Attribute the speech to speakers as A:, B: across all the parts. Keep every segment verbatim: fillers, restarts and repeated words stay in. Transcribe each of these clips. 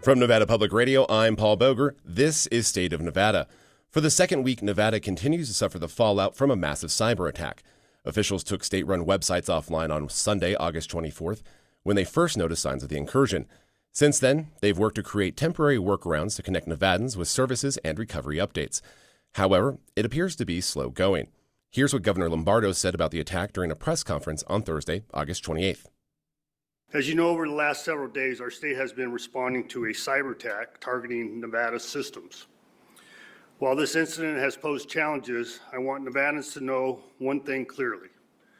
A: From Nevada Public Radio, I'm Paul Boger. This is State of Nevada. For the second week, Nevada continues to suffer the fallout from a massive cyber attack. Officials took state-run websites offline on Sunday, August twenty-fourth, when they first noticed signs of the incursion. Since then, they've worked to create temporary workarounds to connect Nevadans with services and recovery updates. However, it appears to be slow going. Here's what Governor Lombardo said about the attack during a press conference on Thursday, August twenty-eighth.
B: As you know, over the last several days, our state has been responding to a cyber attack targeting Nevada's systems. While this incident has posed challenges, I want Nevadans to know one thing clearly.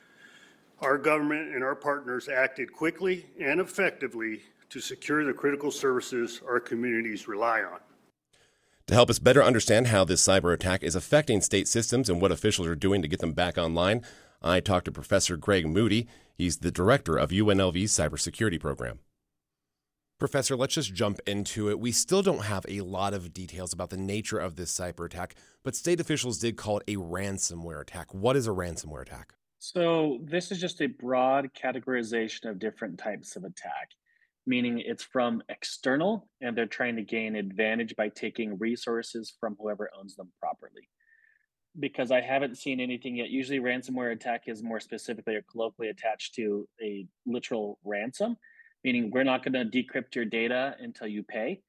B: Our government and our partners acted quickly and effectively to secure the critical services our communities rely on.
A: To help us better understand how this cyber attack is affecting state systems and what officials are doing to get them back online, I talked to Professor Greg Moody. He's the director of U N L V's cybersecurity program. Professor, let's just jump into it. We still don't have a lot of details about the nature of this cyber attack, but state officials did call it a ransomware attack. What is a ransomware attack?
C: So this is just a broad categorization of different types of attack, meaning it's from external and they're trying to gain advantage by taking resources from whoever owns them properly. Because I haven't seen anything yet. Usually ransomware attack is more specifically or colloquially attached to a literal ransom, meaning we're not going to decrypt your data until you pay.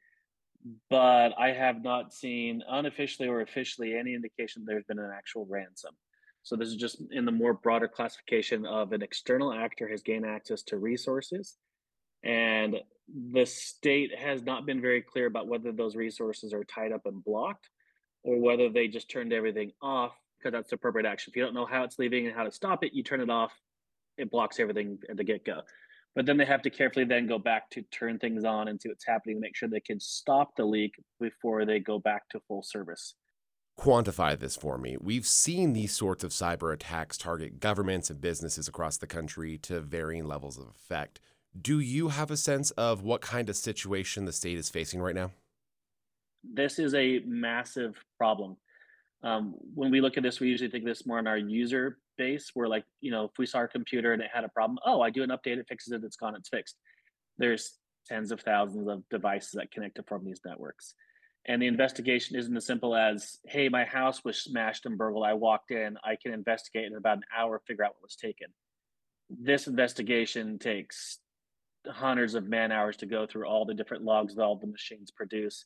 C: But I have not seen unofficially or officially any indication there's been an actual ransom. So this is just in the more broader classification of an external actor has gained access to resources. And the state has not been very clear about whether those resources are tied up and blocked or whether they just turned everything off because that's the appropriate action. If you don't know how it's leaving and how to stop it, you turn it off, it blocks everything at the get-go. But then they have to carefully then go back to turn things on and see what's happening to make sure they can stop the leak before they go back to full service.
A: Quantify this for me. We've seen these sorts of cyber attacks target governments and businesses across the country to varying levels of effect. Do you have a sense of what kind of situation the state is facing right now?
C: This is a massive problem. Um, when we look at this, we usually think this more on our user base, where like, you know, if we saw our computer and it had a problem, oh, I do an update, it fixes it, it's gone, it's fixed. There's tens of thousands of devices that connect to from these networks. And the investigation isn't as simple as, hey, my house was smashed and burgled, I walked in, I can investigate in about an hour, figure out what was taken. This investigation takes hundreds of man hours to go through all the different logs that all the machines produce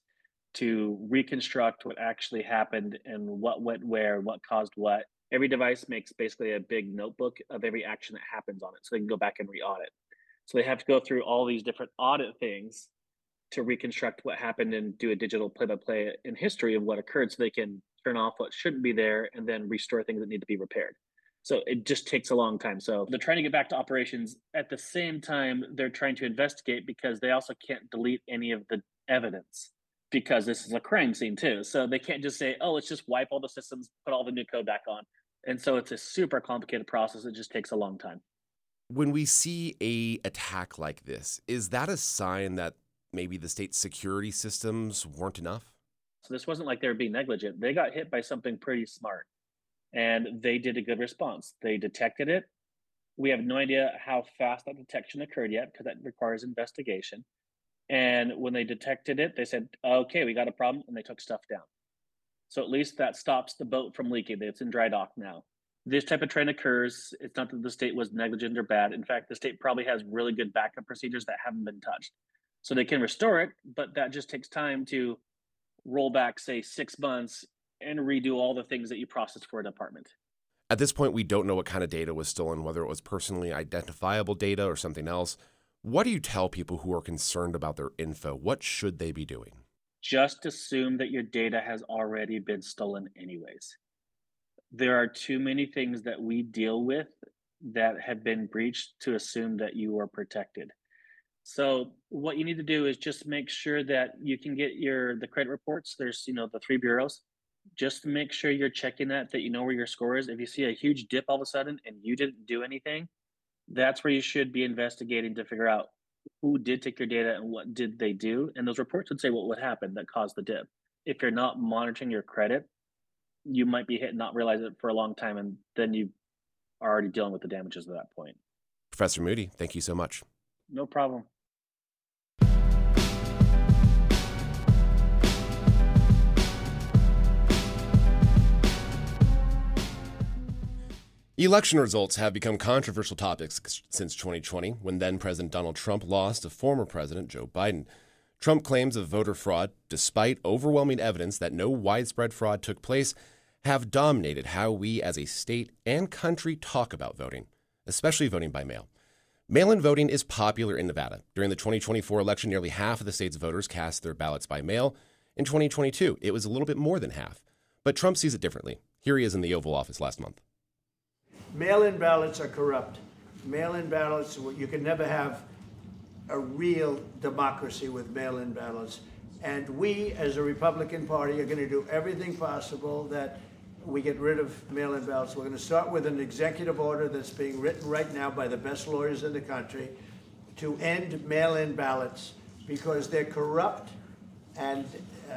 C: to reconstruct what actually happened and what went where, what caused what. Every device makes basically a big notebook of every action that happens on it, so they can go back and re-audit. So they have to go through all these different audit things to reconstruct what happened and do a digital play-by-play in history of what occurred so they can turn off what shouldn't be there and then restore things that need to be repaired. So it just takes a long time. So they're trying to get back to operations. At the same time, they're trying to investigate because they also can't delete any of the evidence because this is a crime scene too. So they can't just say, oh, let's just wipe all the systems, put all the new code back on. And so it's a super complicated process. It just takes a long time.
A: When we see a attack like this, is that a sign that maybe the state's security systems weren't enough?
C: So this wasn't like they were being negligent. They got hit by something pretty smart and they did a good response. They detected it. We have no idea how fast that detection occurred yet because that requires investigation. And when they detected it, they said, okay, we got a problem, and they took stuff down. So at least that stops the boat from leaking. It's in dry dock now. This type of trend occurs. It's not that the state was negligent or bad. In fact, the state probably has really good backup procedures that haven't been touched. So they can restore it, but that just takes time to roll back, say, six months and redo all the things that you processed for a department.
A: At this point, we don't know what kind of data was stolen, whether it was personally identifiable data or something else. What do you tell people who are concerned about their info? What should they be doing?
C: Just assume that your data has already been stolen anyways. There are too many things that we deal with that have been breached to assume that you are protected. So what you need to do is just make sure that you can get your the credit reports. There's, you know, the three bureaus. Just make sure you're checking that, that you know where your score is. If you see a huge dip all of a sudden and you didn't do anything, that's where you should be investigating to figure out who did take your data and what did they do. And those reports would say what would happen that caused the dip. If you're not monitoring your credit, you might be hit and not realize it for a long time, and then you are already dealing with the damages at that point.
A: Professor Moody, thank you so much.
C: No problem.
A: Election results have become controversial topics since twenty twenty, when then-President Donald Trump lost to former President Joe Biden. Trump claims of voter fraud, despite overwhelming evidence that no widespread fraud took place, have dominated how we as a state and country talk about voting, especially voting by mail. Mail-in voting is popular in Nevada. During the twenty twenty-four election, nearly half of the state's voters cast their ballots by mail. In twenty twenty-two, it was a little bit more than half. But Trump sees it differently. Here he is in the Oval Office last month.
D: Mail-in ballots are corrupt. Mail-in ballots, you can never have a real democracy with mail-in ballots. And we, as a Republican Party, are going to do everything possible that we get rid of mail-in ballots. We're going to start with an executive order that's being written right now by the best lawyers in the country to end mail-in ballots because they're corrupt. And uh,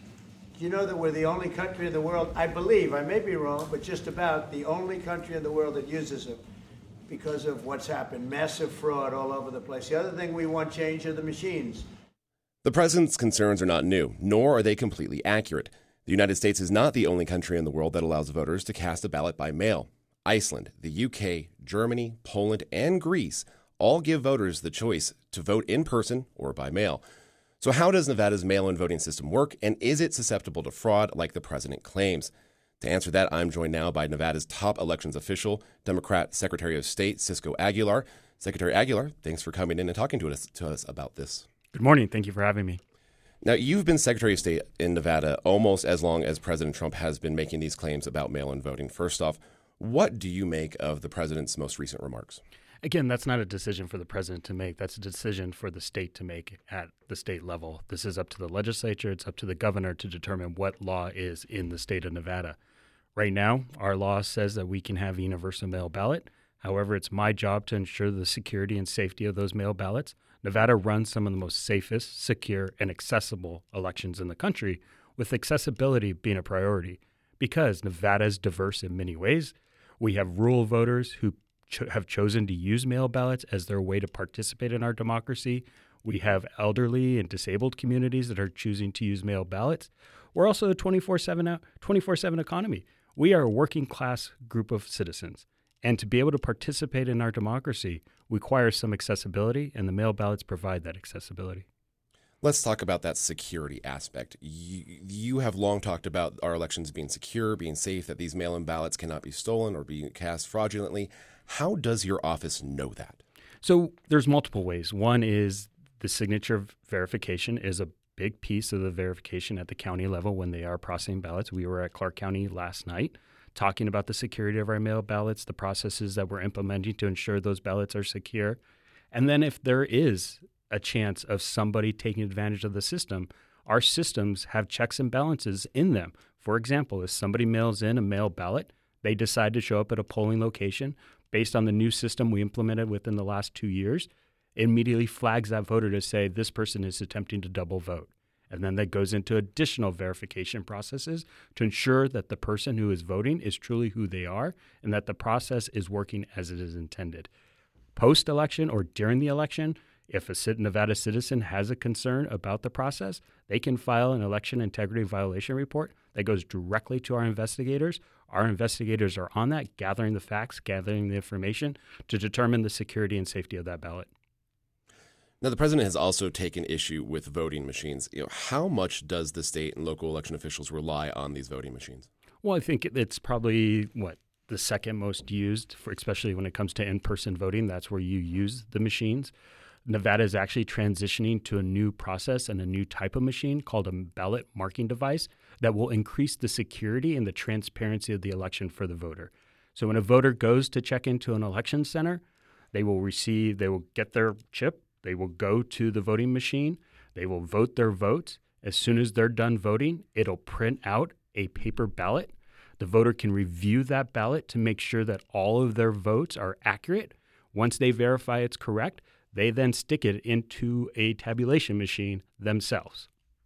D: you know that we're the only country in the world, I believe, I may be wrong, but just about the only country in the world that uses them because of what's happened. Massive fraud all over the place. The other thing we want change are the machines.
A: The president's concerns are not new, nor are they completely accurate. The United States is not the only country in the world that allows voters to cast a ballot by mail. Iceland, the U K, Germany, Poland, and Greece all give voters the choice to vote in person or by mail. So how does Nevada's mail-in voting system work, and is it susceptible to fraud like the president claims? To answer that, I'm joined now by Nevada's top elections official, Democrat Secretary of State Cisco Aguilar. Secretary Aguilar, thanks for coming in and talking to us, to us about this.
E: Good morning. Thank you for having me.
A: Now, you've been Secretary of State in Nevada almost as long as President Trump has been making these claims about mail-in voting. First off, what do you make of the president's most recent remarks?
E: Again, that's not a decision for the president to make. That's a decision for the state to make at the state level. This is up to the legislature. It's up to the governor to determine what law is in the state of Nevada. Right now, our law says that we can have a universal mail ballot. However, it's my job to ensure the security and safety of those mail ballots. Nevada runs some of the most safest, secure, and accessible elections in the country, with accessibility being a priority because Nevada is diverse in many ways. We have rural voters who Cho- have chosen to use mail ballots as their way to participate in our democracy. We have elderly and disabled communities that are choosing to use mail ballots. We're also a twenty-four seven twenty-four seven economy. We are a working class group of citizens. And to be able to participate in our democracy requires some accessibility, and the mail ballots provide that accessibility.
A: Let's talk about that security aspect. You, you have long talked about our elections being secure, being safe, that these mail-in ballots cannot be stolen or be cast fraudulently. How does your office know that?
E: So there's multiple ways. One is the signature verification is a big piece of the verification at the county level when they are processing ballots. We were at Clark County last night talking about the security of our mail ballots, the processes that we're implementing to ensure those ballots are secure. And then if there is a chance of somebody taking advantage of the system, our systems have checks and balances in them. For example, if somebody mails in a mail ballot, they decide to show up at a polling location based on the new system we implemented within the last two years, it immediately flags that voter to say this person is attempting to double vote. And then that goes into additional verification processes to ensure that the person who is voting is truly who they are and that the process is working as it is intended. Post-election or during the election, if a Nevada citizen has a concern about the process, they can file an election integrity violation report that goes directly to our investigators. Our investigators are on that, gathering the facts, gathering the information to determine the security and safety of that ballot.
A: Now, the president has also taken issue with voting machines. You know, how much does the state and local election officials rely on these voting machines?
E: Well, I think it's probably, what, the second most used, for especially when it comes to in-person voting. That's where you use the machines. Nevada is actually transitioning to a new process and a new type of machine called a ballot marking device that will increase the security and the transparency of the election for the voter. So when a voter goes to check into an election center, they will receive, they will get their chip, they will go to the voting machine, they will vote their vote. As soon as they're done voting, it'll print out a paper ballot. The voter can review that ballot to make sure that all of their votes are accurate. Once they verify it's correct, they then stick it into a tabulation machine themselves.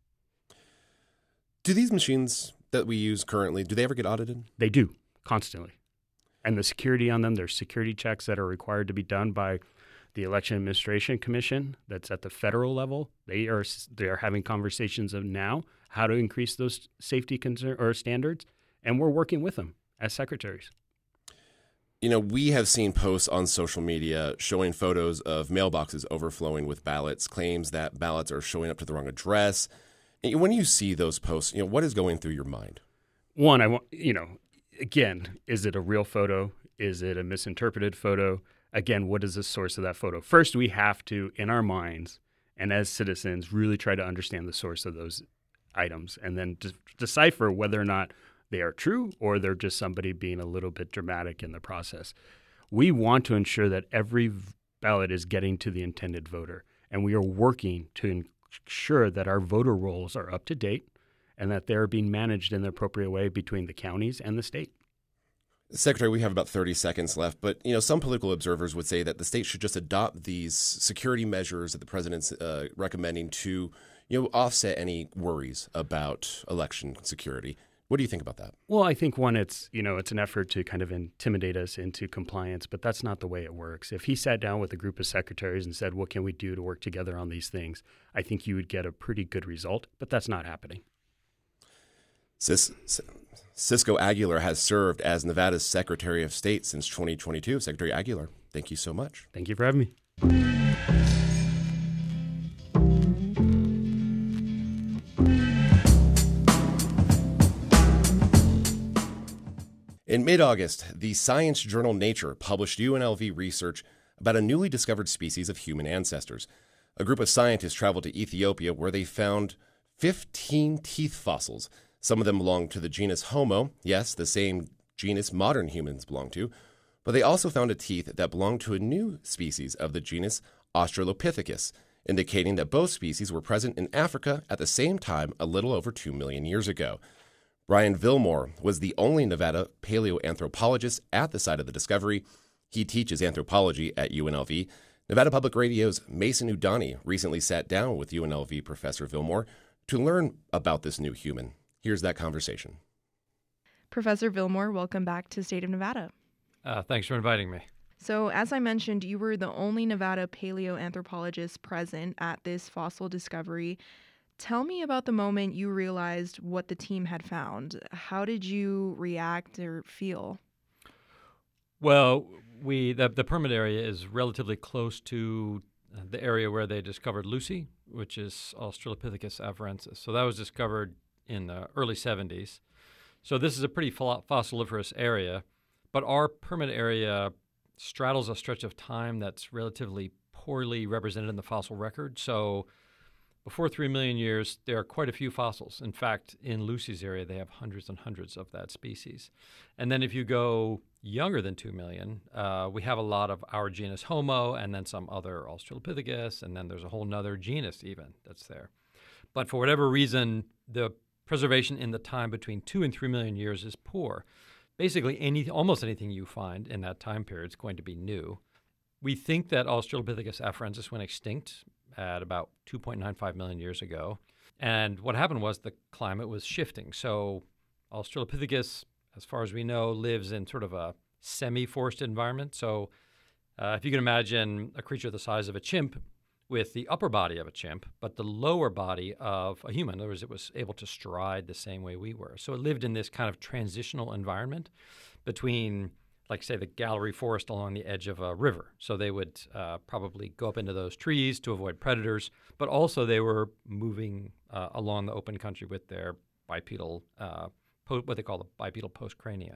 A: Do these machines that we use currently, do they ever get audited?
E: They do, constantly. And the security on them, there's security checks that are required to be done by the Election Administration Commission that's at the federal level. They are they are having conversations of now how to increase those safety concern or standards, and we're working with them as secretaries.
A: You know, we have seen posts on social media showing photos of mailboxes overflowing with ballots, claims that ballots are showing up to the wrong address. And when you see those posts, you know, what is going through your mind?
E: One, I want, you know, again, is it a real photo? Is it a misinterpreted photo? Again, what is the source of that photo? First, we have to, in our minds and as citizens, really try to understand the source of those items and then de- decipher whether or not they are true or they're just somebody being a little bit dramatic in the process. We want to ensure that every ballot is getting to the intended voter, and we are working to ensure that our voter rolls are up to date and that they're being managed in the appropriate way between the counties and the state.
A: Secretary, we have about thirty seconds left, but you know, some political observers would say that the state should just adopt these security measures that the president's uh, recommending to, you know, offset any worries about election security. What do you think about that?
E: Well, I think one, it's, you know, it's an effort to kind of intimidate us into compliance, but that's not the way it works. If he sat down with a group of secretaries and said, what can we do to work together on these things? I think you would get a pretty good result, but that's not happening.
A: Cis- Cisco Aguilar has served as Nevada's Secretary of State since twenty twenty-two. Secretary Aguilar, thank you so much.
E: Thank you for having me.
A: In mid-August, the science journal Nature published U N L V research about a newly discovered species of human ancestors. A group of scientists traveled to Ethiopia where they found fifteen teeth fossils. Some of them belong to the genus Homo, yes, the same genus modern humans belong to, but they also found a teeth that belonged to a new species of the genus Australopithecus, indicating that both species were present in Africa at the same time a little over two million years ago. Brian Vilmore was the only Nevada paleoanthropologist at the site of the discovery. He teaches anthropology at U N L V. Nevada Public Radio's Mason Udani recently sat down with U N L V Professor Vilmore to learn about this new human. Here's that conversation.
F: Professor Vilmore, welcome back to State of Nevada.
G: Uh, thanks for inviting me.
F: So, as I mentioned, you were the only Nevada paleoanthropologist present at this fossil discovery. Tell me about the moment you realized what the team had found. How did you react or feel?
G: Well, we the, the permit area is relatively close to the area where they discovered Lucy, which is Australopithecus afarensis. So that was discovered in the early seventies. So this is a pretty fossiliferous area, but our permit area straddles a stretch of time that's relatively poorly represented in the fossil record. So before three million years, there are quite a few fossils. In fact, in Lucy's area, they have hundreds and hundreds of that species. And then if you go younger than two million, uh, we have a lot of our genus Homo and then some other Australopithecus, and then there's a whole nother genus even that's there. But for whatever reason, the preservation in the time between two and three million years is poor. Basically, any almost anything you find in that time period is going to be new. We think that Australopithecus afarensis went extinct at about two point nine five million years ago. And what happened was the climate was shifting. So Australopithecus, as far as we know, lives in sort of a semi-forested environment. So uh, if you can imagine a creature the size of a chimp with the upper body of a chimp, but the lower body of a human. In other words, it was able to stride the same way we were. So it lived in this kind of transitional environment between, like, say, the gallery forest along the edge of a river. So they would uh, probably go up into those trees to avoid predators, but also they were moving uh, along the open country with their bipedal, uh, po- what they call the bipedal postcrania.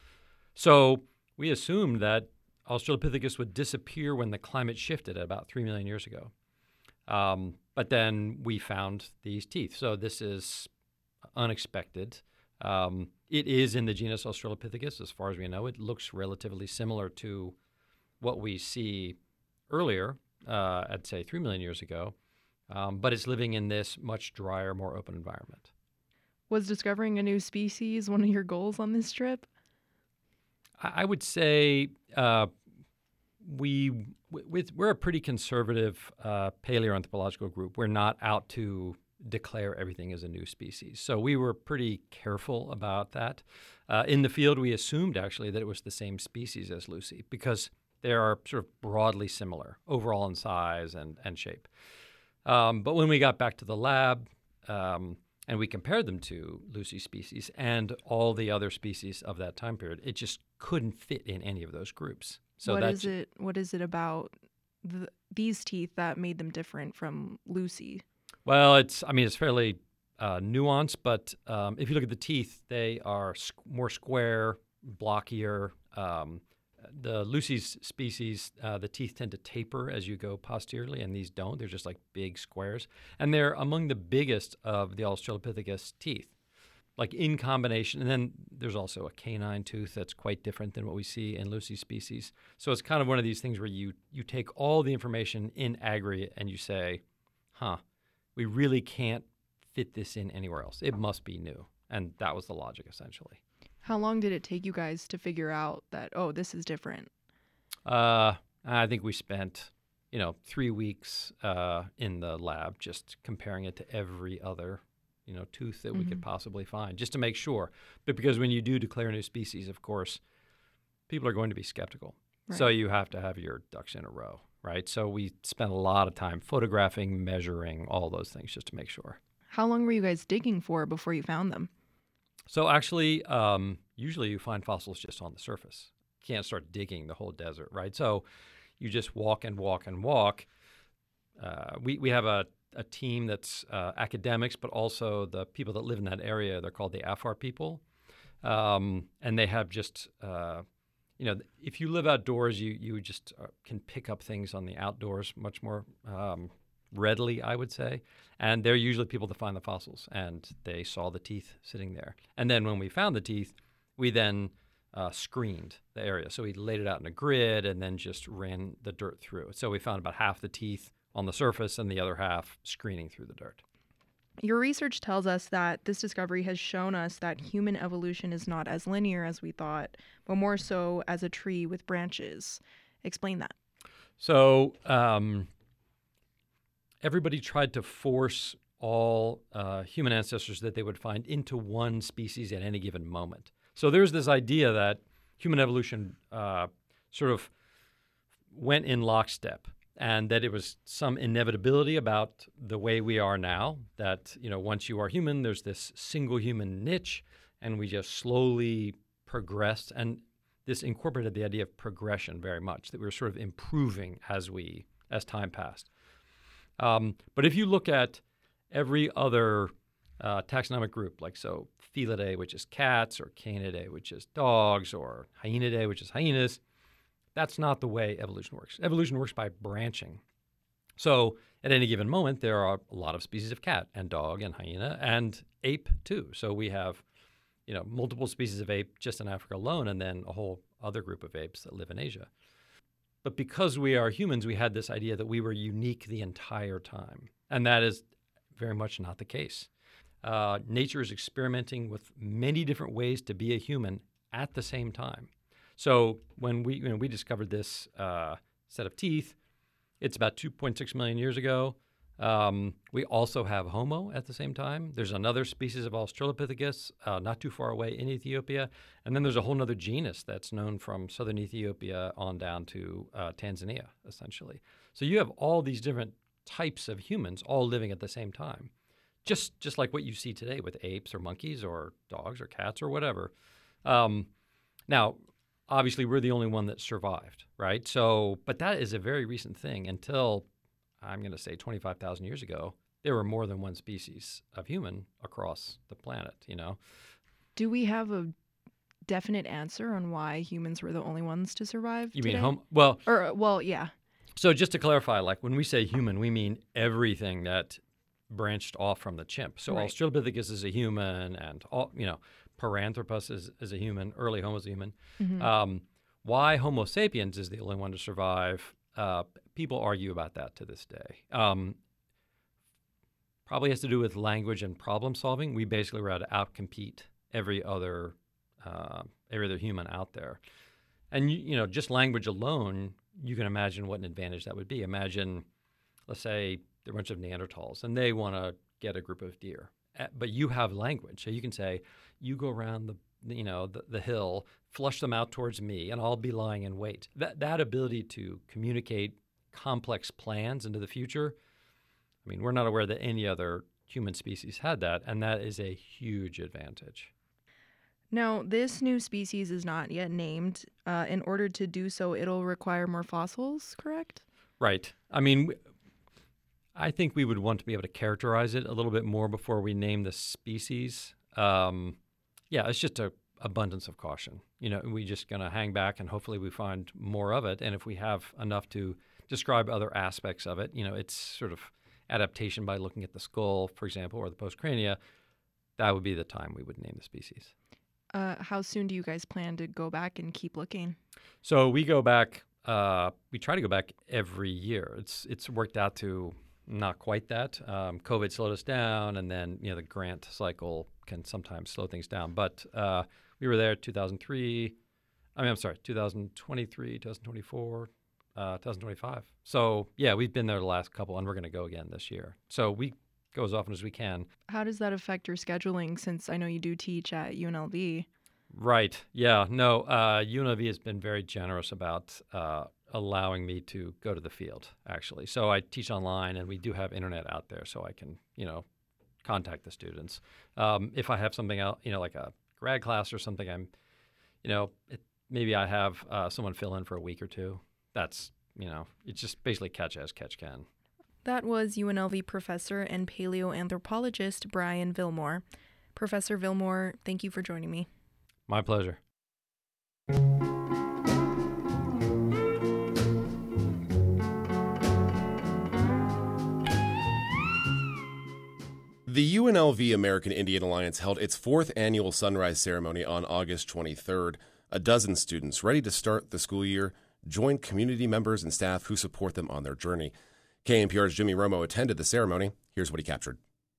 G: So we assumed that Australopithecus would disappear when the climate shifted at about three million years ago. Um, but then we found these teeth. So this is unexpected. Um, it is in the genus Australopithecus, as far as we know. It looks relatively similar to what we see earlier, uh, I'd say three million years ago, um, but it's living in this much drier, more open environment.
F: Was discovering a new species one of your goals on this trip?
G: I, I would say uh, we with, we're a pretty conservative uh, paleoanthropological group. We're not out to declare everything as a new species. So we were pretty careful about that. Uh, in the field, we assumed actually that it was the same species as Lucy because they are sort of broadly similar overall in size and, and shape. Um, but when we got back to the lab, um, and we compared them to Lucy species and all the other species of that time period, it just couldn't fit in any of those groups. So
F: what
G: that's,
F: is it? What is it about the, these teeth that made them different from Lucy?
G: Well, it's I mean it's fairly uh, nuanced, but um, if you look at the teeth, they are squ- more square, blockier. Um, the Lucy's species, uh, the teeth tend to taper as you go posteriorly, and these don't. They're just like big squares, and they're among the biggest of the Australopithecus teeth, like in combination. And then there's also a canine tooth that's quite different than what we see in Lucy's species. So it's kind of one of these things where you you take all the information in aggregate and you say, huh, we really can't fit this in anywhere else. It must be new. And that was the logic, essentially.
F: How long did it take you guys to figure out that, oh, this is different?
G: Uh, I think we spent, you know, three weeks uh, in the lab just comparing it to every other, you know, tooth that we could possibly find, just to make sure. But because when you do declare a new species, of course, people are going to be skeptical.
F: Right.
G: So you have to have your ducks in a row, right? So we spent a lot of time photographing, measuring, all those things just to make sure.
F: How long were you guys digging for before you found them?
G: So actually, um, usually you find fossils just on the surface. You can't start digging the whole desert, right? So you just walk and walk and walk. Uh, we, we have a, a team that's uh, academics, but also the people that live in that area. They're called the Afar people. Um, and they have just, uh, you know, if you live outdoors, you, you just uh, can pick up things on the outdoors much more um, readily, I would say. And they're usually people that find the fossils, and they saw the teeth sitting there. And then when we found the teeth, we then uh, screened the area. So we laid it out in a grid and then just ran the dirt through it. So we found about half the teeth on the surface and the other half screening through the dirt.
F: Your research tells us that this discovery has shown us that human evolution is not as linear as we thought, but more so as a tree with branches. Explain that.
G: So um, everybody tried to force all uh, human ancestors that they would find into one species at any given moment. So there's this idea that human evolution uh, sort of went in lockstep, and that it was some inevitability about the way we are now, that, you know, once you are human, there's this single human niche, and we just slowly progressed. And this incorporated the idea of progression very much, that we were sort of improving as we as time passed. Um, but if you look at every other uh, taxonomic group, like so Felidae, which is cats, or Canidae, which is dogs, or Hyenidae, which is hyenas, that's not the way evolution works. Evolution works by branching. So at any given moment, there are a lot of species of cat and dog and hyena and ape too. So we have, you know, multiple species of ape just in Africa alone, and then a whole other group of apes that live in Asia. But because we are humans, we had this idea that we were unique the entire time. And that is very much not the case. Uh, nature is experimenting with many different ways to be a human at the same time. So when we, you know, we discovered this uh, set of teeth, it's about two point six million years ago. Um, we also have Homo at the same time. There's another species of Australopithecus uh, not too far away in Ethiopia. And then there's a whole other genus that's known from southern Ethiopia on down to uh, Tanzania, essentially. So you have all these different types of humans all living at the same time, just just like what you see today with apes or monkeys or dogs or cats or whatever. Um, now, obviously, we're the only one that survived, right? So, but that is a very recent thing. Until, I'm going to say, twenty-five thousand years ago, there were more than one species of human across the planet, you know?
F: Do we have a definite answer on why humans were the only ones to survive
G: You
F: today?
G: mean home? Well,
F: Or, well, yeah.
G: so just to clarify, like when we say human, we mean everything that branched off from the chimp. So
F: Right.
G: Australopithecus is a human, and all, you know, Paranthropus is, is a human, early Homo is a human.
F: Mhm.
G: Um, why Homo sapiens is the only one to survive, uh, people argue about that to this day. Um, probably has to do with language and problem solving. We basically were able to outcompete every other, uh, every other human out there. And, you, you know, just language alone, you can imagine what an advantage that would be. Imagine, let's say, there are a bunch of Neanderthals, and they want to get a group of deer. Uh, But you have language, so you can say, you go around the, you know, the, the hill, flush them out towards me, and I'll be lying in wait. That that ability to communicate complex plans into the future, I mean, we're not aware that any other human species had that, and that is a huge advantage.
F: Now, this new species is not yet named. Uh, in order to do so, it'll require more fossils, correct?
G: Right. I mean, I think we would want to be able to characterize it a little bit more before we name the species. Um, yeah, it's just a abundance of caution. You know, we're just going to hang back and hopefully we find more of it. And if we have enough to describe other aspects of it, you know, it's sort of adaptation by looking at the skull, for example, or the postcrania, that would be the time we would name the species.
F: Uh, how soon do you guys plan to go back and keep looking?
G: So we go back, uh, we try to go back every year. It's it's worked out to not quite that. Um, COVID slowed us down, and then, you know, the grant cycle can sometimes slow things down. But uh, we were there two thousand three, I mean, I'm sorry, two thousand twenty-three, two thousand twenty-four, uh, two thousand twenty-five. So, yeah, we've been there the last couple, and we're going to go again this year. So we go as often as we can.
F: How does that affect your scheduling, since I know you do teach at U N L V?
G: Right. Yeah. No, uh, U N L V has been very generous about uh, allowing me to go to the field, actually. So I teach online, and we do have internet out there, so I can, you know, contact the students. Um, if I have something else, you know, like a grad class or something, I'm, you know, it, maybe I have uh, someone fill in for a week or two. That's, you know, it's just basically catch as catch can.
F: That was U N L V professor and paleoanthropologist Brian Vilmore. Professor Vilmore, thank you for joining me.
G: My pleasure.
A: The U N L V American Indian Alliance held its fourth annual sunrise ceremony on August twenty-third. A dozen students ready to start the school year joined community members and staff who support them on their journey. K N P R's Jimmy Romo attended the ceremony. Here's what he captured.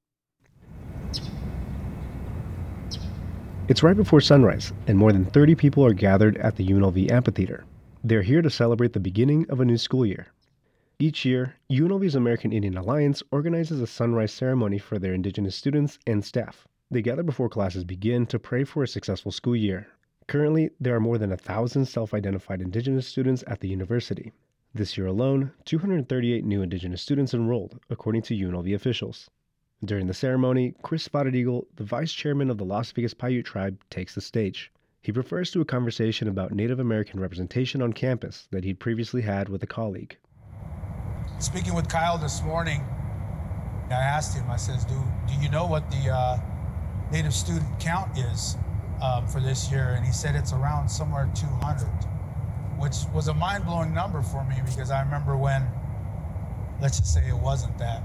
H: It's right before sunrise, and more than thirty people are gathered at the U N L V amphitheater. They're here to celebrate the beginning of a new school year. Each year, U N L V's American Indian Alliance organizes a sunrise ceremony for their Indigenous students and staff. They gather before classes begin to pray for a successful school year. Currently, there are more than a thousand self-identified Indigenous students at the university. This year alone, two hundred thirty-eight new Indigenous students enrolled, according to U N L V officials. During the ceremony, Chris Spotted Eagle, the vice chairman of the Las Vegas Paiute tribe, takes the stage. He refers to a conversation about Native American representation on campus that he'd previously had with a colleague.
I: Speaking with Kyle this morning, I asked him, I says, do, do you know what the uh, Native student count is um, for this year? And he said it's around somewhere two hundred, which was a mind-blowing number for me because I remember when, let's just say it wasn't that.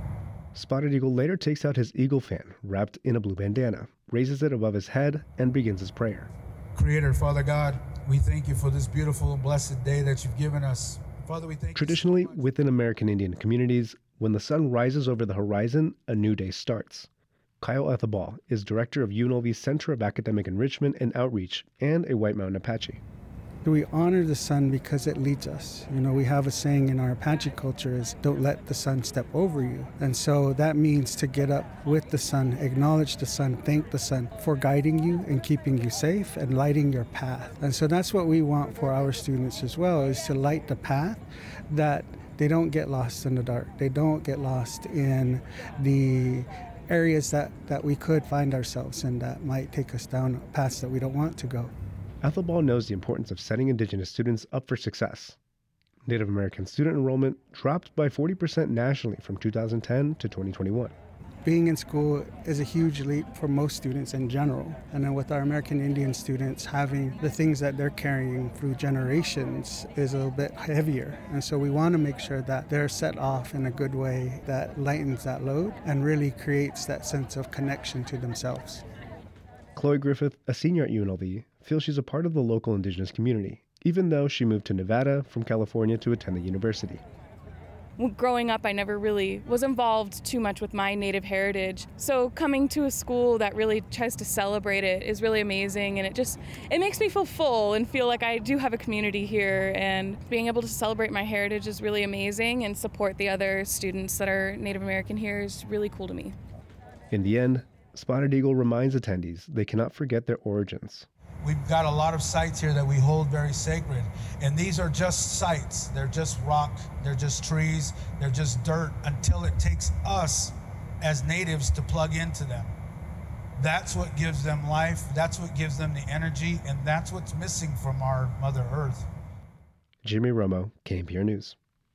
H: Spotted Eagle later takes out his eagle fan wrapped in a blue bandana, raises it above his head, and begins his prayer.
I: Creator, Father God, we thank you for this beautiful and blessed day that you've given us. Father, we thank
H: Traditionally,
I: you so much.
H: within American Indian communities, when the sun rises over the horizon, a new day starts. Kyle Ethelball is director of U N L V's Center of Academic Enrichment and Outreach and a White Mountain Apache.
J: We honor the sun because it leads us. You know, we have a saying in our Apache culture is, don't let the sun step over you. And so that means to get up with the sun, acknowledge the sun, thank the sun for guiding you and keeping you safe and lighting your path. And so that's what we want for our students as well, is to light the path that they don't get lost in the dark. They don't get lost in the areas that, that we could find ourselves in that might take us down paths that we don't want to go.
H: Ethelball knows the importance of setting Indigenous students up for success. Native American student enrollment dropped by forty percent nationally from two thousand ten to twenty twenty-one.
J: Being in school is a huge leap for most students in general. And then with our American Indian students, having the things that they're carrying through generations is a little bit heavier. And so we want to make sure that they're set off in a good way that lightens that load and really creates that sense of connection to themselves.
H: Chloe Griffith, a senior at U N L V, feels she's a part of the local Indigenous community, even though she moved to Nevada from California to attend the university.
K: Growing up, I never really was involved too much with my Native heritage. So coming to a school that really tries to celebrate it is really amazing, and it just, it makes me feel full and feel like I do have a community here, and being able to celebrate my heritage is really amazing, and support the other students that are Native American here is really cool to me.
H: In the end, Spotted Eagle reminds attendees they cannot forget their origins.
I: We've got a lot of sites here that we hold very sacred, and these are just sites. They're just rock, they're just trees, they're just dirt until it takes us as natives to plug into them. That's what gives them life, that's what gives them the energy, and that's what's missing from our Mother Earth.
H: Jimmy Romo, K N P R News.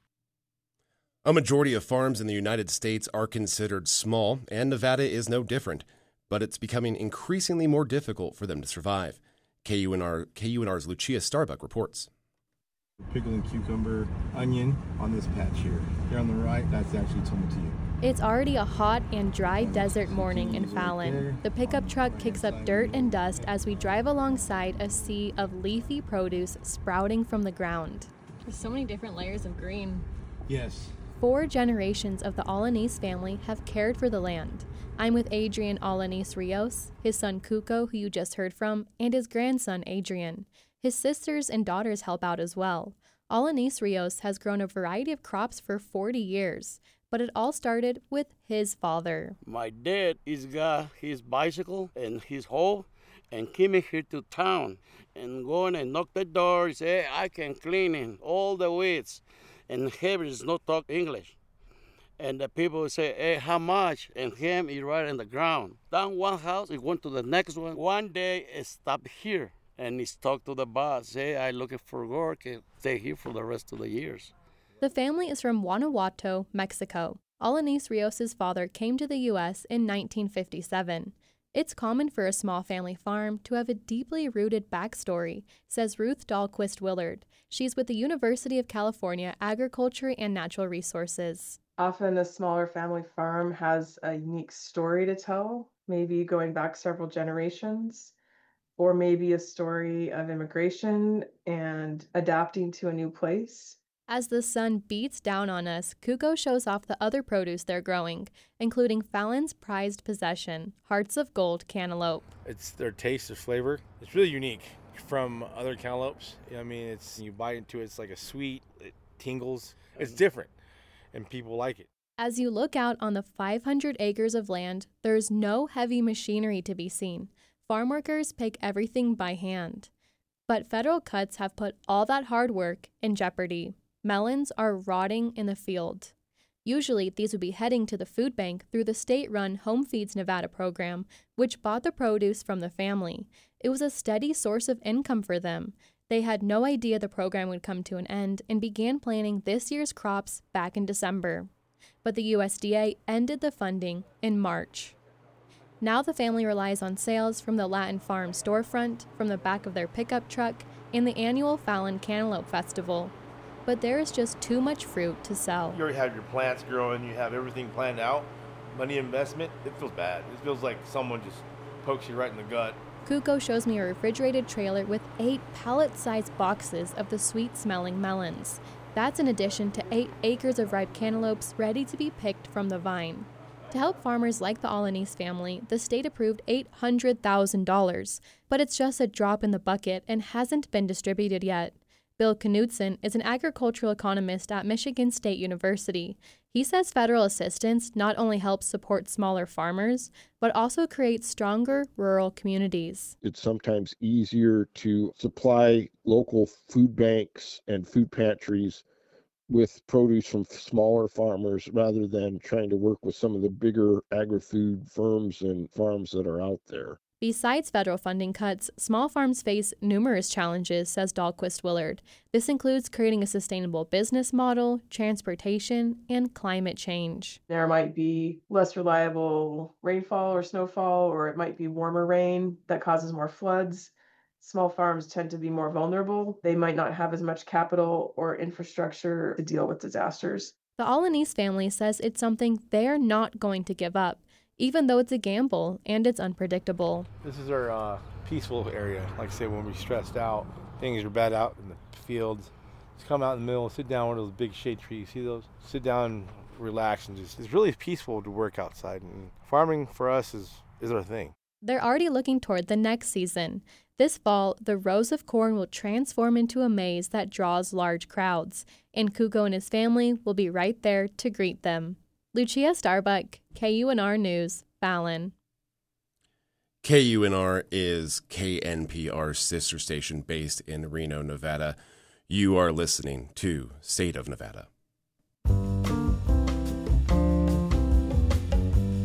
A: A majority of farms in the United States are considered small, and Nevada is no different, but it's becoming increasingly more difficult for them to survive. K U N R, K U N R's Lucia Starbuck reports.
L: Pickling cucumber, onion on this patch here. Here on the right, that's actually tomatillo.
M: It's already a hot and dry desert morning in Fallon. The pickup truck kicks up dirt and dust as we drive alongside a sea of leafy produce sprouting from the ground.
N: There's so many different layers of green.
L: Yes.
M: Four generations of the Alaniz family have cared for the land. I'm with Adrian Alaniz Rios, his son Cuco, who you just heard from, and his grandson Adrian. His sisters and daughters help out as well. Alaniz Rios has grown a variety of crops for forty years, but it all started with his father.
O: My dad is got his bicycle and his hoe and came here to town and going and knock the door, say, I can clean it, all the weeds. And him is not talk English. And the people say, hey, how much? And him is right in the ground. Down one house, he went to the next one. One day, he stopped here. And he talked to the boss, say, I'm looking for work and stay here for the rest of the years.
M: The family is from Guanajuato, Mexico. Alaniz Rios' father came to the U S in nineteen fifty-seven. It's common for a small family farm to have a deeply rooted backstory, says Ruth Dahlquist Willard. She's with the University of California Agriculture and Natural Resources.
P: Often a smaller family farm has a unique story to tell, maybe going back several generations, or maybe a story of immigration and adapting to a new place.
M: As the sun beats down on us, Cuco shows off the other produce they're growing, including Fallon's prized possession, Hearts of Gold cantaloupe.
Q: It's their taste, their flavor. It's really unique from other cantaloupes. I mean, it's you bite into it, it's like a sweet, it tingles. It's different, and people like it.
M: As you look out on the five hundred acres of land, there's no heavy machinery to be seen. Farm workers pick everything by hand. But federal cuts have put all that hard work in jeopardy. Melons are rotting in the field. Usually, these would be heading to the food bank through the state-run Home Feeds Nevada program, which bought the produce from the family. It was a steady source of income for them. They had no idea the program would come to an end and began planning this year's crops back in December. But the U S D A ended the funding in March. Now the family relies on sales from the Latin Farm storefront, from the back of their pickup truck, and the annual Fallon Cantaloupe Festival. But there is just too much fruit to sell.
Q: You already have your plants growing, you have everything planned out. Money investment, it feels bad. It feels like someone just pokes you right in the gut.
M: Cuco shows me a refrigerated trailer with eight pallet-sized boxes of the sweet-smelling melons. That's in addition to eight acres of ripe cantaloupes ready to be picked from the vine. To help farmers like the Alaniz family, the state approved eight hundred thousand dollars, but it's just a drop in the bucket and hasn't been distributed yet. Bill Knudsen is an agricultural economist at Michigan State University. He says federal assistance not only helps support smaller farmers, but also creates stronger rural communities.
R: It's sometimes easier to supply local food banks and food pantries with produce from smaller farmers rather than trying to work with some of the bigger agri-food firms and farms that are out there.
M: Besides federal funding cuts, small farms face numerous challenges, says Dahlquist Willard. This includes creating a sustainable business model, transportation, and climate change.
P: There might be less reliable rainfall or snowfall, or it might be warmer rain that causes more floods. Small farms tend to be more vulnerable. They might not have as much capital or infrastructure to deal with disasters.
M: The Alaniz family says it's something they're not going to give up, even though it's a gamble and it's unpredictable.
Q: This is our uh, peaceful area. Like I say, when we're stressed out, things are bad out in the fields. Just come out in the middle, sit down under those big shade trees. See those? Sit down, relax, and just, it's really peaceful to work outside. And farming for us is, is our thing.
M: They're already looking toward the next season. This fall, the rows of corn will transform into a maze that draws large crowds, and Cuco and his family will be right there to greet them. Lucia Starbuck, K U N R News, Fallon.
A: K U N R is K N P R's sister station based in Reno, Nevada. You are listening to State of Nevada.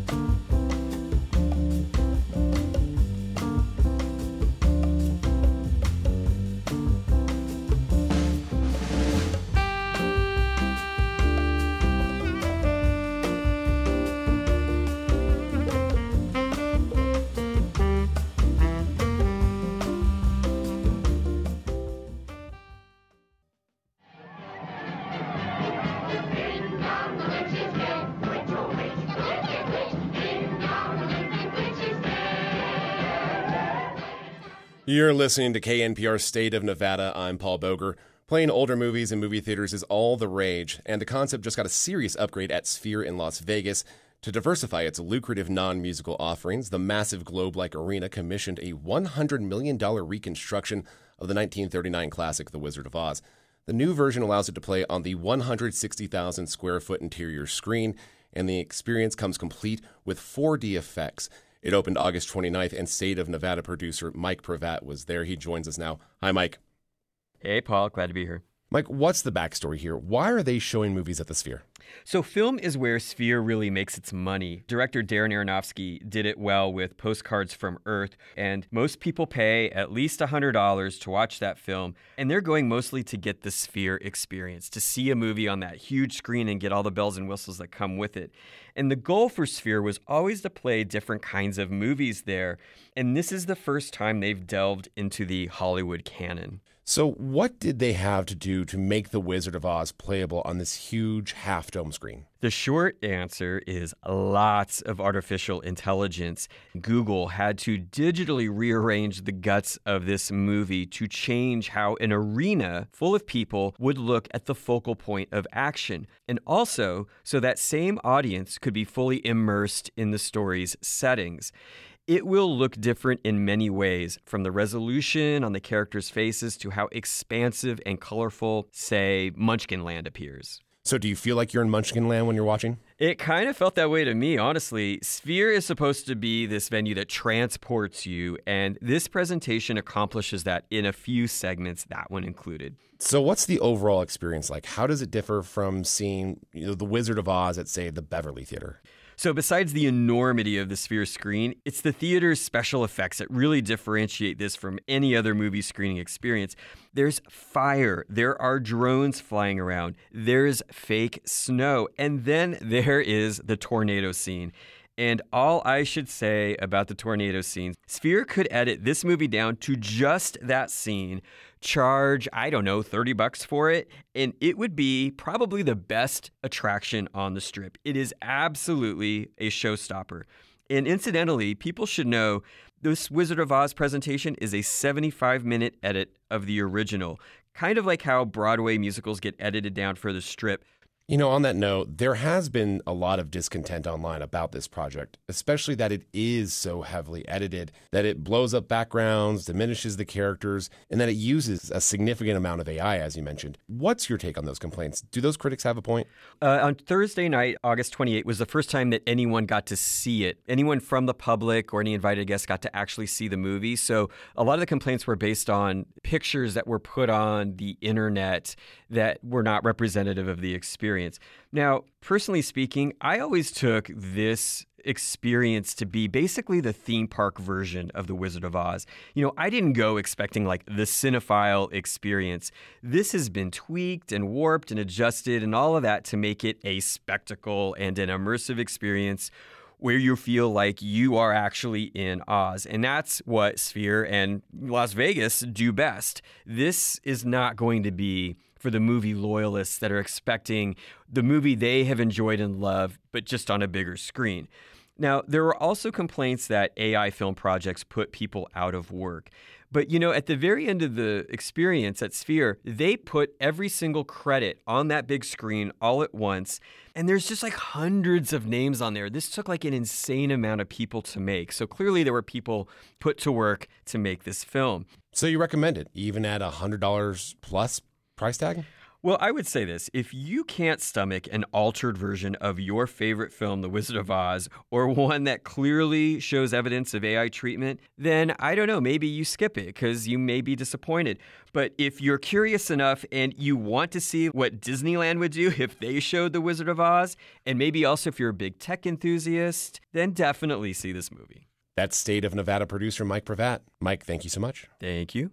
A: You're listening to K N P R State of Nevada. I'm Paul Boger. Playing older movies in movie theaters is all the rage, and the concept just got a serious upgrade at Sphere in Las Vegas. To diversify its lucrative non-musical offerings, the massive globe-like arena commissioned a one hundred million dollars reconstruction of the nineteen thirty-nine classic The Wizard of Oz. The new version allows it to play on the one hundred sixty thousand square foot interior screen, and the experience comes complete with four D effects. It opened August twenty-ninth, and State of Nevada producer Mike Pravat was there. He joins us now. Hi, Mike.
S: Hey, Paul. Glad to be here.
A: Mike, what's the backstory here? Why are they showing movies at the Sphere?
S: So film is where Sphere really makes its money. Director Darren Aronofsky did it well with Postcards from Earth, and most people pay at least one hundred dollars to watch that film, and they're going mostly to get the Sphere experience, to see a movie on that huge screen and get all the bells and whistles that come with it. And the goal for Sphere was always to play different kinds of movies there, and this is the first time they've delved into the Hollywood canon.
A: So what did they have to do to make The Wizard of Oz playable on this huge half-dome screen?
S: The short answer is lots of artificial intelligence. Google had to digitally rearrange the guts of this movie to change how an arena full of people would look at the focal point of action, and also so that same audience could be fully immersed in the story's settings. It will look different in many ways, from the resolution on the characters' faces to how expansive and colorful, say, Munchkinland appears.
A: So do you feel like you're in Munchkinland when you're watching?
S: It kind of felt that way to me, honestly. Sphere is supposed to be this venue that transports you, and this presentation accomplishes that in a few segments, that one included.
A: So what's the overall experience like? How does it differ from seeing, you know, The Wizard of Oz at, say, the Beverly Theater?
S: So besides the enormity of the Sphere screen, it's the theater's special effects that really differentiate this from any other movie screening experience. There's fire, there are drones flying around, there's fake snow, and then there is the tornado scene. And all I should say about the tornado scene, Sphere could edit this movie down to just that scene, charge, I don't know, thirty bucks for it, and it would be probably the best attraction on the Strip. It is absolutely a showstopper. And incidentally, people should know this Wizard of Oz presentation is a seventy-five minute edit of the original, kind of like how Broadway musicals get edited down for the Strip.
A: You know, on that note, there has been a lot of discontent online about this project, especially that it is so heavily edited, that it blows up backgrounds, diminishes the characters, and that it uses a significant amount of A I, as you mentioned. What's your take on those complaints? Do those critics have a point?
S: Uh, on Thursday night, August twenty-eighth, was the first time that anyone got to see it. Anyone from the public or any invited guests got to actually see the movie. So a lot of the complaints were based on pictures that were put on the internet that were not representative of the experience. Now, personally speaking, I always took this experience to be basically the theme park version of The Wizard of Oz. You know, I didn't go expecting like the cinephile experience. This has been tweaked and warped and adjusted and all of that to make it a spectacle and an immersive experience where you feel like you are actually in Oz. And that's what Sphere and Las Vegas do best. This is not going to be for the movie loyalists that are expecting the movie they have enjoyed and loved, but just on a bigger screen. Now, there were also complaints that A I film projects put people out of work. But, you know, at the very end of the experience at Sphere, they put every single credit on that big screen all at once. And there's just like hundreds of names on there. This took like an insane amount of people to make. So clearly there were people put to work to make this film.
A: So you recommend it, even at one hundred dollars plus price tag?
S: Well, I would say this. If you can't stomach an altered version of your favorite film, The Wizard of Oz, or one that clearly shows evidence of A I treatment, then I don't know, maybe you skip it because you may be disappointed. But if you're curious enough and you want to see what Disneyland would do if they showed The Wizard of Oz, and maybe also if you're a big tech enthusiast, then definitely see this movie.
A: That's State of Nevada producer Mike Pravat. Mike, thank you so much.
S: Thank you.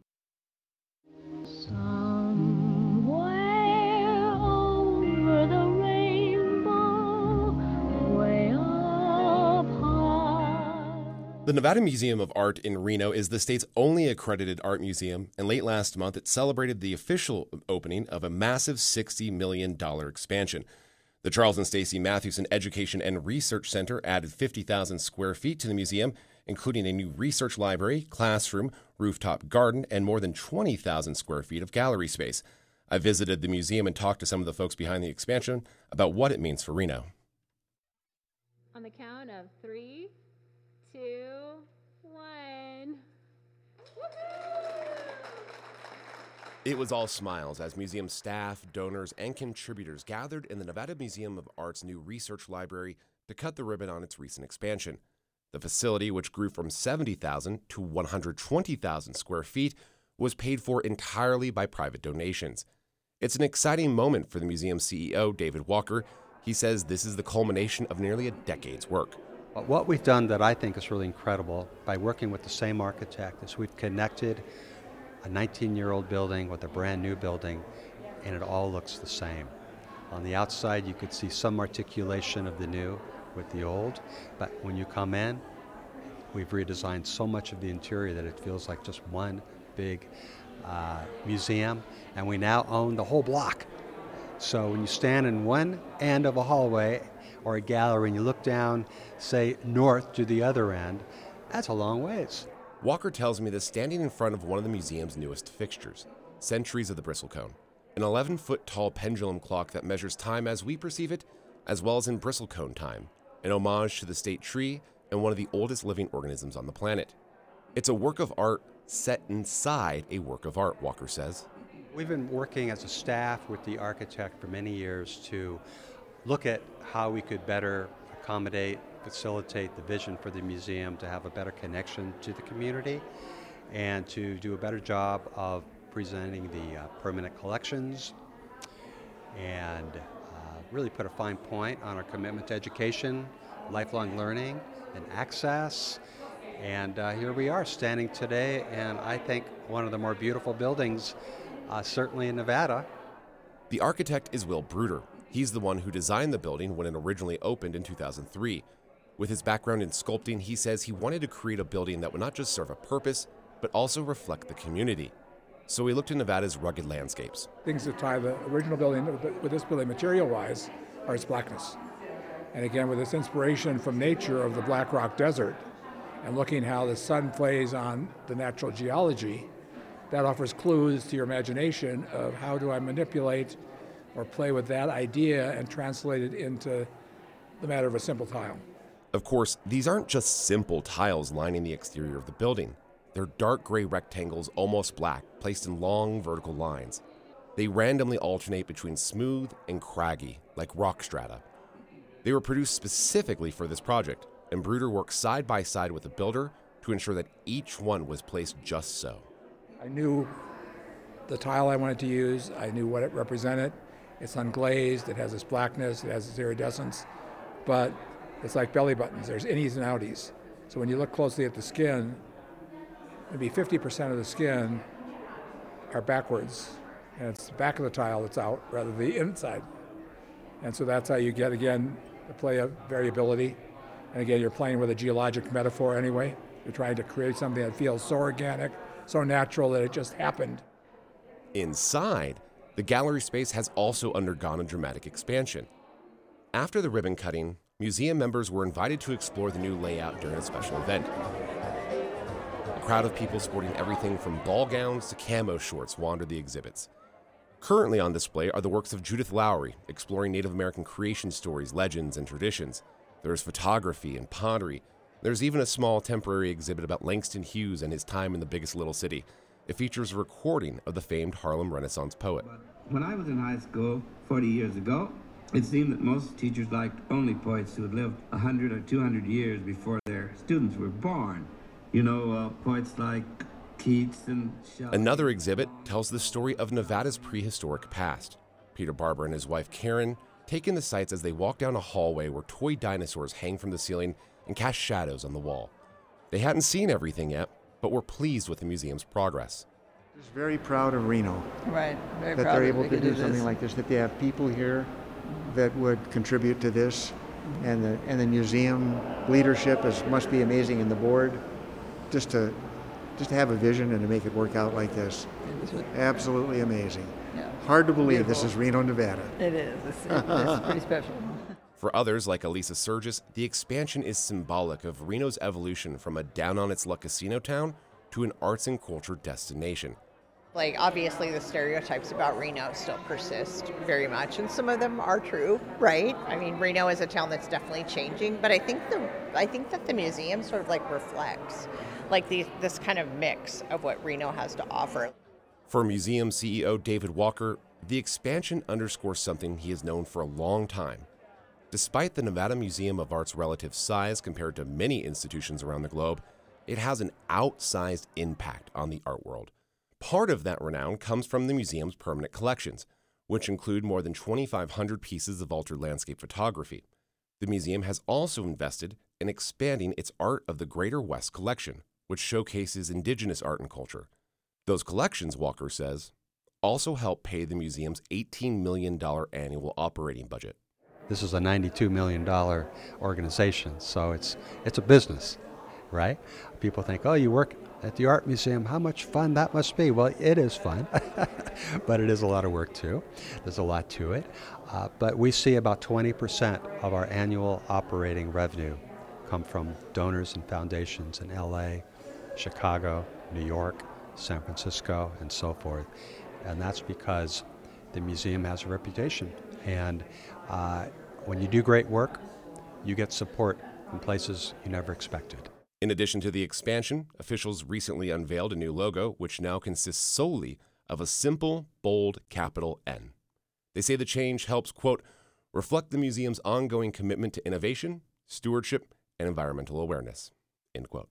A: The Nevada Museum of Art in Reno is the state's only accredited art museum, and late last month it celebrated the official opening of a massive sixty million dollars expansion. The Charles and Stacey Mathewson Education and Research Center added fifty thousand square feet to the museum, including a new research library, classroom, rooftop garden, and more than twenty thousand square feet of gallery space. I visited the museum and talked to some of the folks behind the expansion about what it means for Reno.
N: On the count of three, two, one.
A: It was all smiles as museum staff, donors, and contributors gathered in the Nevada Museum of Art's new research library to cut the ribbon on its recent expansion. The facility, which grew from seventy thousand to one hundred twenty thousand square feet, was paid for entirely by private donations. It's an exciting moment for the museum's C E O, David Walker. He says this is the culmination of nearly a decade's work.
T: But what we've done that I think is really incredible by working with the same architect is we've connected a nineteen-year-old building with a brand new building, and it all looks the same. On the outside, you could see some articulation of the new with the old, but when you come in, we've redesigned so much of the interior that it feels like just one big uh, museum, and we now own the whole block. So when you stand in one end of a hallway or a gallery and you look down, say, north to the other end, that's a long ways.
A: Walker tells me that standing in front of one of the museum's newest fixtures, Centuries of the Bristlecone, an eleven-foot tall pendulum clock that measures time as we perceive it, as well as in bristlecone time, an homage to the state tree and one of the oldest living organisms on the planet. It's a work of art set inside a work of art, Walker says.
T: We've been working as a staff with the architect for many years to look at how we could better accommodate, facilitate the vision for the museum to have a better connection to the community and to do a better job of presenting the uh, permanent collections and uh, really put a fine point on our commitment to education, lifelong learning, and access. And uh, here we are standing today, and I think one of the more beautiful buildings, uh, certainly in Nevada.
A: The architect is Will Bruder. He's the one who designed the building when it originally opened in two thousand three. With his background in sculpting, he says he wanted to create a building that would not just serve a purpose, but also reflect the community. So he looked at Nevada's rugged landscapes.
U: Things that tie the original building with this building material-wise are its blackness. And again, with this inspiration from nature of the Black Rock Desert, and looking how the sun plays on the natural geology, that offers clues to your imagination of how do I manipulate or play with that idea and translate it into the matter of a simple tile.
A: Of course, these aren't just simple tiles lining the exterior of the building. They're dark gray rectangles, almost black, placed in long vertical lines. They randomly alternate between smooth and craggy, like rock strata. They were produced specifically for this project, and Bruder worked side by side with the builder to ensure that each one was placed just so.
U: I knew the tile I wanted to use, I knew what it represented. It's unglazed, it has this blackness, it has this iridescence, but it's like belly buttons, there's innies and outies. So when you look closely at the skin, maybe fifty percent of the skin are backwards, and it's the back of the tile that's out rather than the inside. And so that's how you get, again, the play of variability. And again, you're playing with a geologic metaphor anyway. You're trying to create something that feels so organic, so natural that it just happened.
A: Inside, the gallery space has also undergone a dramatic expansion. After the ribbon cutting, museum members were invited to explore the new layout during a special event. A crowd of people sporting everything from ball gowns to camo shorts wandered the exhibits. Currently on display are the works of Judith Lowry, exploring Native American creation stories, legends, and traditions. There's photography and pottery. There's even a small temporary exhibit about Langston Hughes and his time in the biggest little city. It features a recording of the famed Harlem Renaissance poet.
V: When I was in high school forty years ago, it seemed that most teachers liked only poets who had lived one hundred or two hundred years before their students were born. You know, uh, poets like Keats and Shelley.
A: Another exhibit tells the story of Nevada's prehistoric past. Peter Barber and his wife Karen take in the sights as they walk down a hallway where toy dinosaurs hang from the ceiling and cast shadows on the wall. They hadn't seen everything yet, but were pleased with the museum's progress.
W: Just very proud of Reno.
X: Right, very
W: that
X: proud
W: they're
X: that
W: able
X: they
W: to
X: could
W: do
X: do
W: something
X: this.
W: like this, that they have people here that would contribute to this, and the and the museum leadership is must be amazing, and the board, just to just to have a vision and to make it work out like this. Absolutely amazing.
X: Yeah.
W: Hard to believe
X: Beautiful.
W: This is Reno, Nevada.
X: It is. It's, it's pretty special.
A: For others, like Elisa Surgis, the expansion is symbolic of Reno's evolution from a down-on-its-luck casino town to an arts and culture destination.
B: Like, obviously, the stereotypes about Reno still persist very much, and some of them are true, right? I mean, Reno is a town that's definitely changing, but I think the I think that the museum sort of like reflects like the, this kind of mix of what Reno has to offer.
A: For museum C E O David Walker, the expansion underscores something he has known for a long time. Despite the Nevada Museum of Art's relative size compared to many institutions around the globe, it has an outsized impact on the art world. Part of that renown comes from the museum's permanent collections, which include more than twenty-five hundred pieces of altered landscape photography. The museum has also invested in expanding its Art of the Greater West collection, which showcases indigenous art and culture. Those collections, Walker says, also help pay the museum's eighteen million dollars annual operating budget.
T: This is a ninety-two million dollars organization, so it's it's a business, right? People think, oh, you work at the art museum, how much fun that must be. Well, it is fun, but it is a lot of work too. There's a lot to it. Uh, but we see about twenty percent of our annual operating revenue come from donors and foundations in L A, Chicago, New York, San Francisco, and so forth. And that's because the museum has a reputation. And uh, when you do great work, you get support in places you never expected.
A: In addition to the expansion, officials recently unveiled a new logo, which now consists solely of a simple, bold capital N. They say the change helps, quote, reflect the museum's ongoing commitment to innovation, stewardship, and environmental awareness, end quote.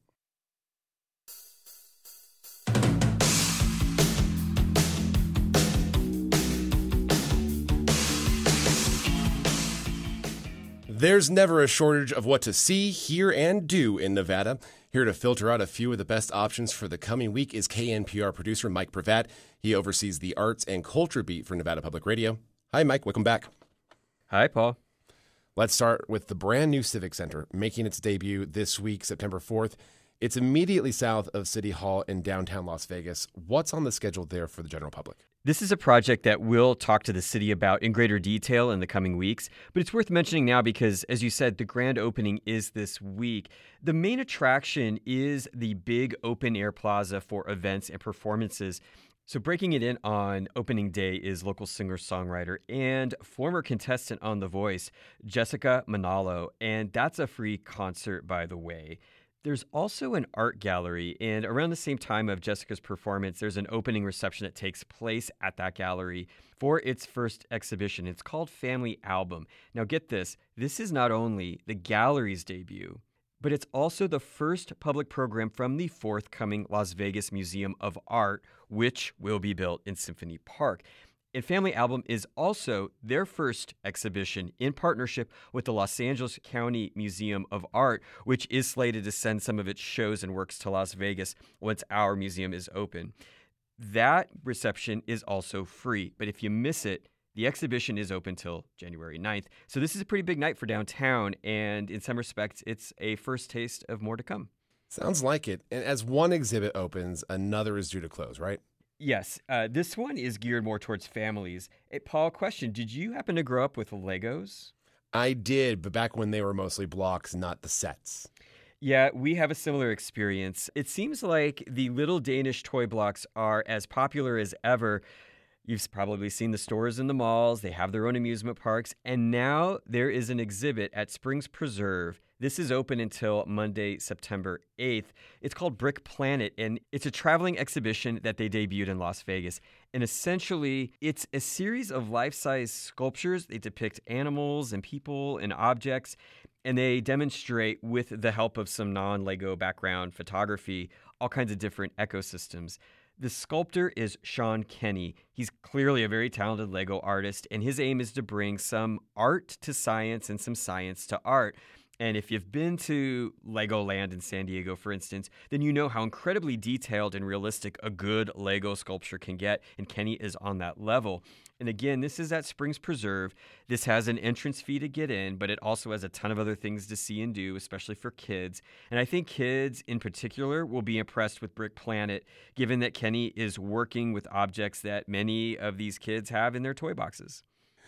A: There's never a shortage of what to see, hear, and do in Nevada. Here to filter out a few of the best options for the coming week is K N P R producer Mike Pravat. He oversees the arts and culture beat for Nevada Public Radio. Hi, Mike. Welcome back.
S: Hi, Paul.
A: Let's start with the brand new Civic Center, making its debut this week, September fourth. It's immediately south of City Hall in downtown Las Vegas. What's on the schedule there for the general public?
S: This is a project that we'll talk to the city about in greater detail in the coming weeks, but it's worth mentioning now because, as you said, the grand opening is this week. The main attraction is the big open-air plaza for events and performances. So breaking it in on opening day is local singer-songwriter and former contestant on The Voice, Jessica Manalo, and that's a free concert, by the way. There's also an art gallery, and around the same time of Jessica's performance, there's an opening reception that takes place at that gallery for its first exhibition. It's called Family Album. Now get this, this is not only the gallery's debut, but it's also the first public program from the forthcoming Las Vegas Museum of Art, which will be built in Symphony Park. And Family Album is also their first exhibition in partnership with the Los Angeles County Museum of Art, which is slated to send some of its shows and works to Las Vegas once our museum is open. That reception is also free, but if you miss it, the exhibition is open till January ninth. So this is a pretty big night for downtown, and in some respects, it's a first taste of more to come.
A: Sounds like it. And as one exhibit opens, another is due to close, right?
S: Yes, uh, this one is geared more towards families. Hey, Paul, question, did you happen to grow up with Legos?
A: I did, but back when they were mostly blocks, not the sets.
S: Yeah, we have a similar experience. It seems like the little Danish toy blocks are as popular as ever. You've probably seen the stores in the malls. They have their own amusement parks. And now there is an exhibit at Springs Preserve. This is open until Monday, September eighth. It's called Brick Planet, and it's a traveling exhibition that they debuted in Las Vegas. And essentially, it's a series of life-size sculptures. They depict animals and people and objects, and they demonstrate, with the help of some non-Lego background photography, all kinds of different ecosystems. The sculptor is Sean Kenny. He's clearly a very talented Lego artist, and his aim is to bring some art to science and some science to art. And if you've been to Legoland in San Diego, for instance, then you know how incredibly detailed and realistic a good Lego sculpture can get, and Kenny is on that level. And again, this is at Springs Preserve. This has an entrance fee to get in, but it also has a ton of other things to see and do, especially for kids. And I think kids in particular will be impressed with Brick Planet, given that Kenny is working with objects that many of these kids have in their toy boxes.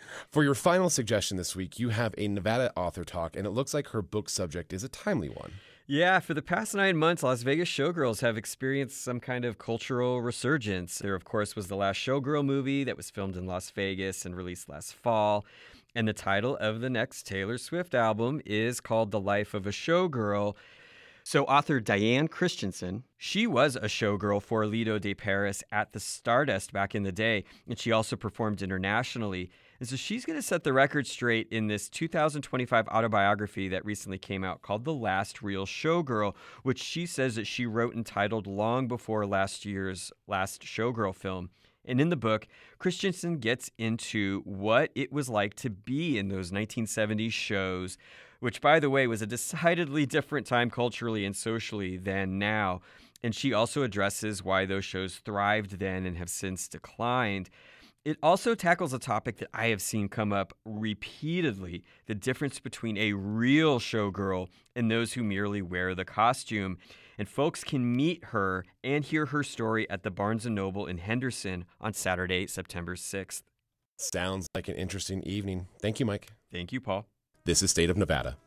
A: For your final suggestion this week, you have a Nevada author talk, and it looks like her book subject is a timely one.
S: Yeah, for the past nine months, Las Vegas showgirls have experienced some kind of cultural resurgence. There, of course, was the last Showgirl movie that was filmed in Las Vegas and released last fall. And the title of the next Taylor Swift album is called The Life of a Showgirl. So author Diane Christensen, she was a showgirl for Lido de Paris at the Stardust back in the day, and she also performed internationally. And so she's going to set the record straight in this two thousand twenty-five autobiography that recently came out called The Last Real Showgirl, which she says that she wrote and titled long before last year's Last Showgirl film. And in the book, Christensen gets into what it was like to be in those nineteen seventies shows, which, by the way, was a decidedly different time culturally and socially than now. And she also addresses why those shows thrived then and have since declined. It also tackles a topic that I have seen come up repeatedly, the difference between a real showgirl and those who merely wear the costume. And folks can meet her and hear her story at the Barnes and Noble in Henderson on Saturday, September sixth.
A: Sounds like an interesting evening. Thank you, Mike.
S: Thank you, Paul.
A: This is State of Nevada.